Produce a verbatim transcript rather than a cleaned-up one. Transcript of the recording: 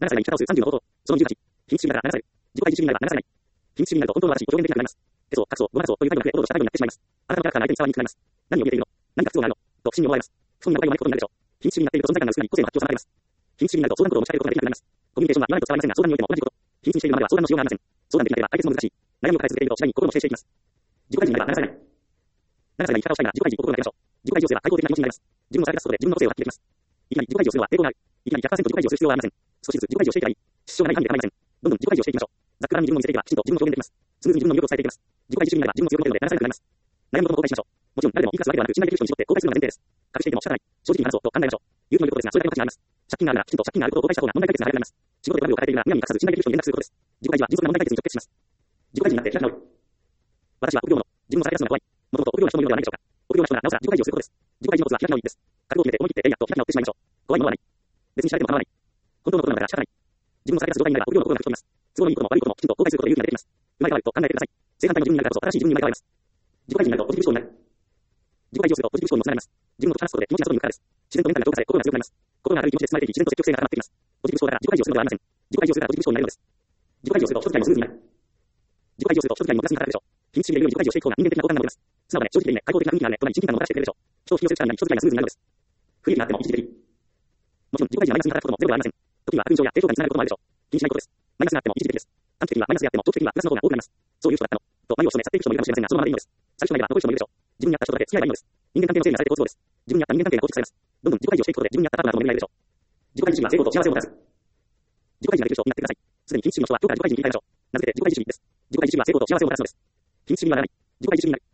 ななさいが生き方をするさんじゅうの方法。そのにじゅうはち。品質主義ならななされる。自己愛自主主義ならななされない。品質主義になると本当の私を表現できなくなります。テソ、カクソ、ゴマラソという態度が増え、おどろした態度になってしまいます。あなたのキャラクターが相手に伝わりにくくなります。何を言えているの？何が必要なの？と不審に思われます。不本意な誤解を招くことになるでしょう。品質主義になっていると存在感が薄くなり、個性も発表されます。品質主義になると相談事を持ちかけることができなくなります。コミュニケーションは言わないと伝わりませんが、相談においても同じこと。品質にしているまでは相談のしようがありません。相談できなければ解決も難しい。悩みを抱え続けていると次第に心も否定していきます。自己愛人になればななされない。ななさいが生き方をしたいなら自己愛人と心がけましょう。自己愛人をすれば開放的な気持ちになります。自分をさらけ出すことで自分の個性を発揮できます。いきなり自己愛人をするのは抵抗がある。いきなりひゃくパーセント自己愛人をする必要はありません。少しずつ自己愛人をしていけばいい。支障がない範囲で構いません。どんどん自己愛人をしていきましょう。ざっくばらんに自分を見せていけばきちんと自分の表現できます。スムーズに自分の魅力を伝えていけます。自己愛自主になれば自分の強みを持てるのでななされなくなります。悩むことも後悔しましょう。もちろん誰でも言い聞かすわけではなく、信頼できる人に絞って後悔するのが前提です。隠していても仕方ない。正直に話そうと考えましょう。勇気のいることですが、それだけの価値があります。借金があるならきちんと借金があることを後悔した方が問題解決になります。仕事でトラブルを抱えているならむやみに隠さず信頼できる人に連絡することです。自己愛人は迅速な問題解決に直結します。自己愛人になって開き直る。私は臆病者。自分をさらけ出すのが怖い。もともと臆病な人もいるのではないでしょうか。臆病な人ならなおさら自己愛人をすることです。自己愛人のコツは開き直りです。覚悟を決めて思い切ってえいやと開き直ってしまいましょう。怖いものはない。別に知られても構わない。本当のことなんだから仕方ない。自分をさらけ出す状態になれば臆病の心が吹き飛びます。都合のいいことも悪いこともきちんと後悔することで勇気が出てきます。生まれ変わると考えてください。正反対の自分になるからこそ正しい自分に生まれ変わります。自己愛人になるとポジティブ思考になる。自己愛人をするとポジティブ思考にもつながります。自分の話すことで気持ちが外に向くからです。自然とメンタルが強化され心が強くなります。心が明るい気持ちで包まれていき、自然と積極性が高まってきます。ポジティブ思考だから自己愛人をするのではありません。自己愛人をするからポジティブ思考になるのです。自己愛人をすると人付き合いもスムーズになる。自己愛人をすると人付き合いもプラスに働くでしょう。品質主義でいるように自己愛人をしていく方が人間的な好感が持てます。素直で正直でいいね、開放的な雰囲気があるね、となり親近感をもたらしてくれるでしょう。人を引き寄せる力になり人付き合いがスムーズになるのです。不利益があっても一時的。もちろん自己愛人はマイナスに働くこともゼロではありません。時には悪運上や低評価につながることもあるでしょう。気にしないことです。マイナスがあっても一時的です。短期的にはマイナスであっても長期的にはプラスの方が多くなります。そういう人だったの。と眉を染め去っていく人もいるかもしれませんが、そのままでいいのです。最初の間は残る人もいるでしょう。自分に合った人だけ付き合えばいいのです。人間関係の整理がされて好都合です。自分に合った人間関係が構築されます。どんどん自己愛人をしていくことで自分に合ったパートナーとも巡り合えるでしょう。自己愛人主義は成功と幸せをもたらす。自己愛人ができる人になってください。すでに品質主義の人は今日から自己愛人に言い換えましょう。名付けて自己愛人主義です。自己愛人主義は成功と幸せをもたらすのです。品質主義にはならない。自己愛人主義になる。